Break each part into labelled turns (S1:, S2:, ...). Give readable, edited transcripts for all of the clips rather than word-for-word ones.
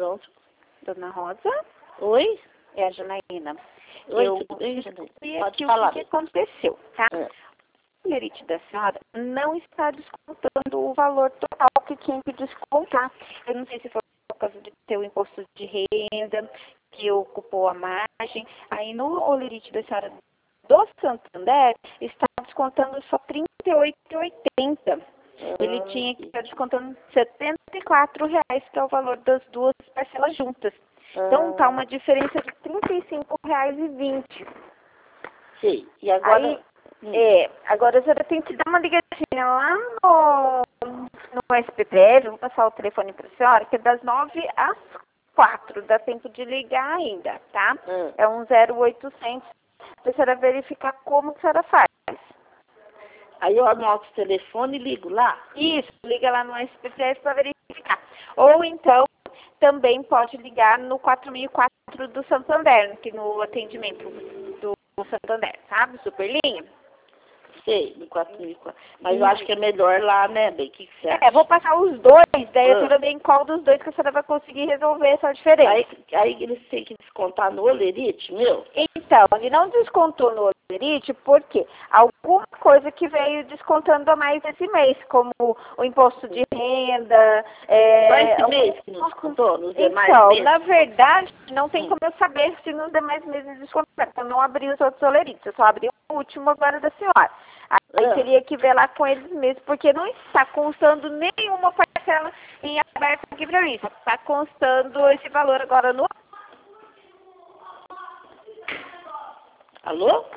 S1: Pronto.
S2: Dona Rosa?
S1: Oi?
S2: É a Janaína.
S1: Oi,
S2: Eu
S1: tudo bem,
S2: descobri
S1: Janaína? Pode
S2: aqui
S1: falar.
S2: o que aconteceu, tá? O lerite da senhora não está descontando o valor total que tinha que descontar. Eu não sei se foi por causa de ter o imposto de renda, que ocupou a margem. Aí no olerite da senhora do Santander está descontando só R$ 38,80. Ele tinha que estar descontando R$ 74,00, que é o valor das duas parcelas juntas. Então tá uma diferença de R$ 35,20.
S1: Sim. E agora...
S2: Agora a senhora tem que dar uma ligadinha lá no SPPF, eu vou passar o telefone para a senhora, que é das 9 às 4, dá tempo de ligar ainda, tá? É um 0800, para a senhora verificar como que a senhora faz.
S1: Aí eu anoto o telefone e ligo lá?
S2: Isso, liga lá no SPPF para verificar. Ou então, também pode ligar no 4004 do Santander, que no atendimento do Santander, sabe? Superlinha.
S1: Sei, no 4.004. Mas eu acho que é melhor lá, né, bem? O que você acha?
S2: Vou passar os dois, daí a senhora vê em qual dos dois que a senhora vai conseguir resolver essa diferença.
S1: Aí eles têm que descontar no olerite, meu?
S2: Então, ele não descontou no olerite porque alguma coisa que veio descontando a mais esse mês, como o imposto de renda...
S1: Só esse mês que não descontou? Nos demais meses?
S2: Então, na verdade, não tem como eu saber se nos demais meses descontaram. Então, não abri os outros olerites, eu só abri o último agora da senhora. Aí teria que ver lá com eles mesmos, porque não está constando nenhuma parcela em aberto aqui para mim. Só está constando esse valor agora no...
S1: Alô?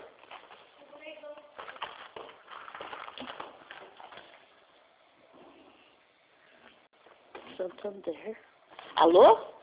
S1: Santander. Alô?